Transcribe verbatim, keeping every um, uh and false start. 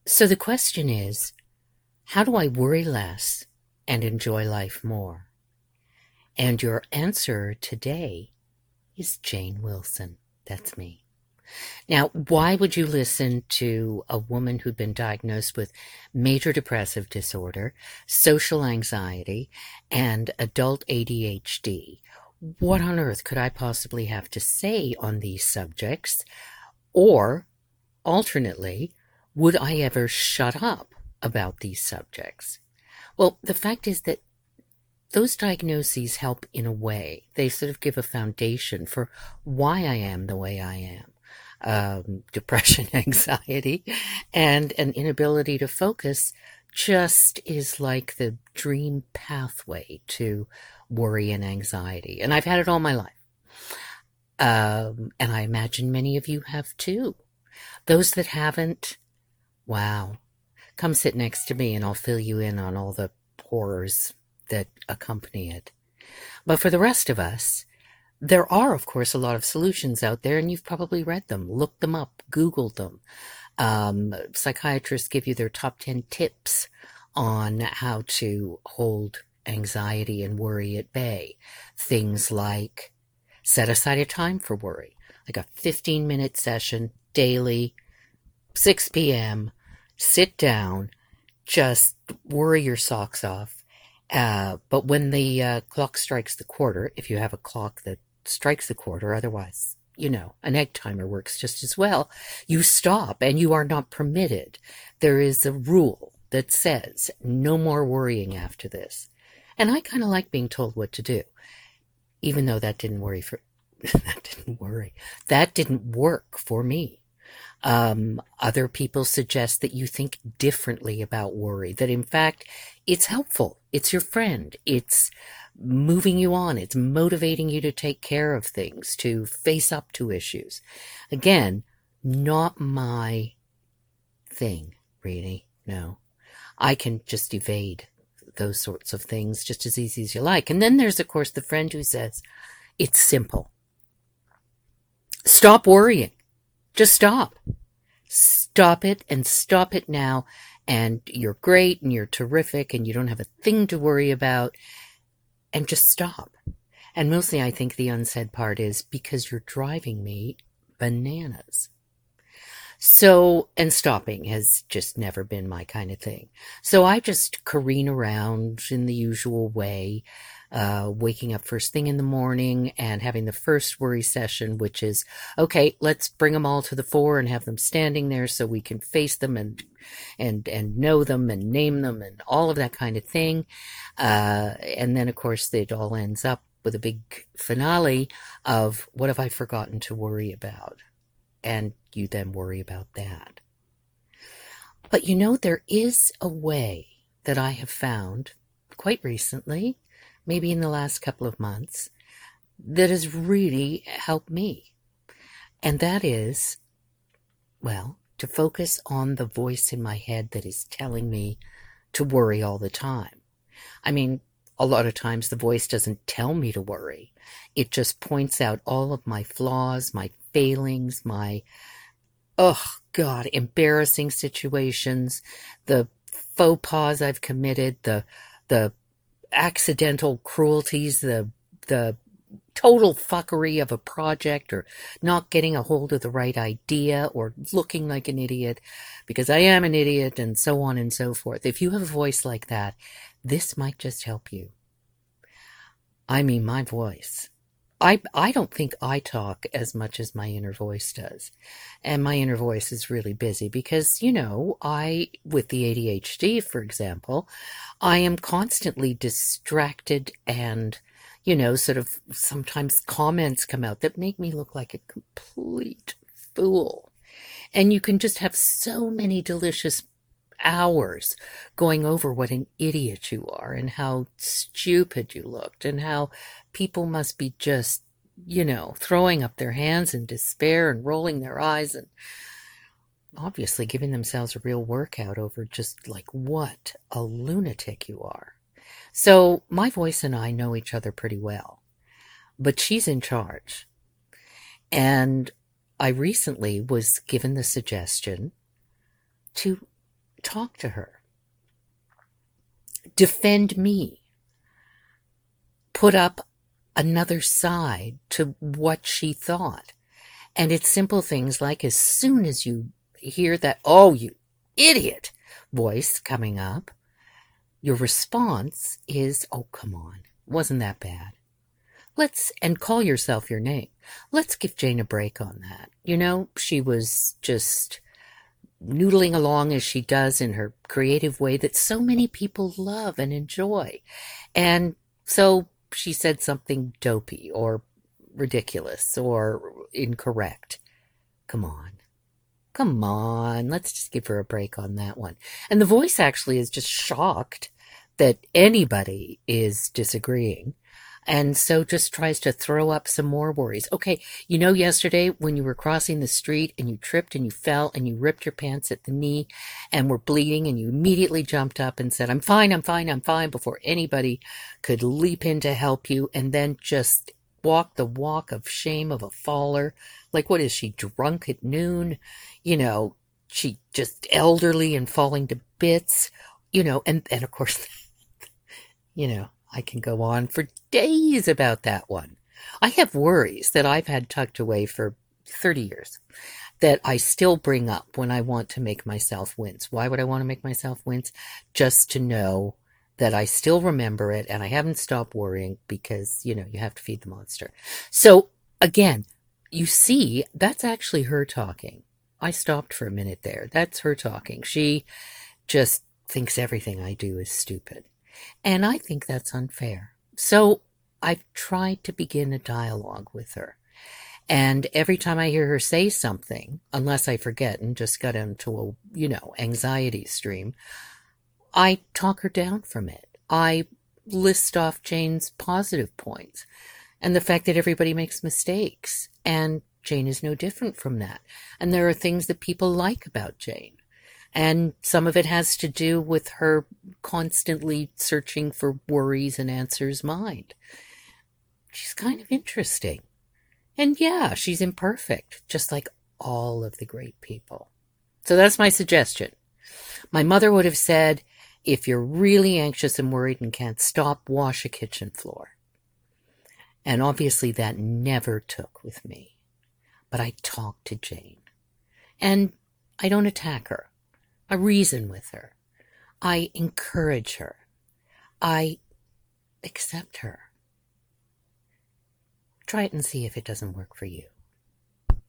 So the question is, how do I worry less and enjoy life more? And your answer today is Jane Wilson. That's me. Now, why would you listen to a woman who'd been diagnosed with major depressive disorder, social anxiety, and adult A D H D? What on earth could I possibly have to say on these subjects? Or, alternately, would I ever shut up about these subjects? Well, the fact is that those diagnoses help in a way. They sort of give a foundation for why I am the way I am. Um, depression, anxiety, and an inability to focus just is like the dream pathway to worry and anxiety. And I've had it all my life. Um, and I imagine many of you have too. Those that haven't, wow, come sit next to me and I'll fill you in on all the horrors that accompany it. But for the rest of us, there are, of course, a lot of solutions out there, and you've probably read them, looked them up, Googled them. Um, psychiatrists give you their top ten tips on how to hold anxiety and worry at bay. Things like set aside a time for worry, like a fifteen-minute session daily, six p.m., sit down, just worry your socks off. Uh, but when the uh, clock strikes the quarter, if you have a clock that strikes the quarter, otherwise, you know, an egg timer works just as well, you stop and you are not permitted. There is a rule that says no more worrying after this. And I kind of like being told what to do, even though that didn't worry for, that didn't worry, that didn't work for me. Um, other people suggest that you think differently about worry, that in fact, it's helpful. It's your friend. It's moving you on. It's motivating you to take care of things, to face up to issues. Again, not my thing, really. No. I can just evade those sorts of things just as easy as you like. And then there's, of course, the friend who says, it's simple. Stop worrying. Just stop. Stop it and stop it now. And you're great and you're terrific and you don't have a thing to worry about. And just stop. And mostly I think the unsaid part is because you're driving me bananas. So, and stopping has just never been my kind of thing. So I just careen around in the usual way, uh, waking up first thing in the morning and having the first worry session, which is, okay, let's bring them all to the fore and have them standing there so we can face them and, and, and know them and name them and all of that kind of thing. Uh, and then of course it all ends up with a big finale of what have I forgotten to worry about? And you then worry about that. But you know, there is a way that I have found quite recently, maybe in the last couple of months, that has really helped me. And that is, well, to focus on the voice in my head that is telling me to worry all the time. I mean, a lot of times the voice doesn't tell me to worry. It just points out all of my flaws, my failings, my, oh God, embarrassing situations, the faux pas I've committed, the the accidental cruelties, the the total fuckery of a project, or not getting a hold of the right idea, or looking like an idiot because I am an idiot, and so on and so forth. If you have a voice like that, this might just help you. I mean, my voice. I, I don't think I talk as much as my inner voice does. And my inner voice is really busy because, you know, I, with the A D H D, for example, I am constantly distracted and, you know, sort of sometimes comments come out that make me look like a complete fool. And you can just have so many delicious hours going over what an idiot you are and how stupid you looked and how people must be just, you know, throwing up their hands in despair and rolling their eyes and obviously giving themselves a real workout over just like what a lunatic you are. So my voice and I know each other pretty well, but she's in charge. And I recently was given the suggestion to talk to her, defend me, put up another side to what she thought. And it's simple things like, as soon as you hear that, "Oh, you idiot," voice coming up, your response is, "Oh, come on, wasn't that bad? Let's," and call yourself your name. "Let's give Jane a break on that. You know, she was just noodling along as she does in her creative way that so many people love and enjoy. And so she said something dopey or ridiculous or incorrect. Come on. Come on. Let's just give her a break on that one." And the voice actually is just shocked that anybody is disagreeing. And so just tries to throw up some more worries. "Okay, you know yesterday when you were crossing the street and you tripped and you fell and you ripped your pants at the knee and were bleeding and you immediately jumped up and said, 'I'm fine, I'm fine, I'm fine,' before anybody could leap in to help you, and then just walk the walk of shame of a faller. Like, what is she, drunk at noon? You know, she just elderly and falling to bits, you know, and, and of course, you know, I can go on for days about that one. I have worries that I've had tucked away for thirty years that I still bring up when I want to make myself wince. Why would I want to make myself wince? Just to know that I still remember it and I haven't stopped worrying, because, you know, you have to feed the monster. So again, you see, that's actually her talking. I stopped for a minute there. That's her talking. She just thinks everything I do is stupid. And I think that's unfair. So I've tried to begin a dialogue with her. And every time I hear her say something, unless I forget and just got into a, you know, anxiety stream, I talk her down from it. I list off Jane's positive points and the fact that everybody makes mistakes. And Jane is no different from that. And there are things that people like about Jane. And some of it has to do with her constantly searching for worries and answers mind. She's kind of interesting. And yeah, she's imperfect, just like all of the great people. So that's my suggestion. My mother would have said, if you're really anxious and worried and can't stop, wash a kitchen floor. And obviously that never took with me. But I talk to Jane. And I don't attack her. I reason with her. I encourage her. I accept her. Try it and see if it doesn't work for you.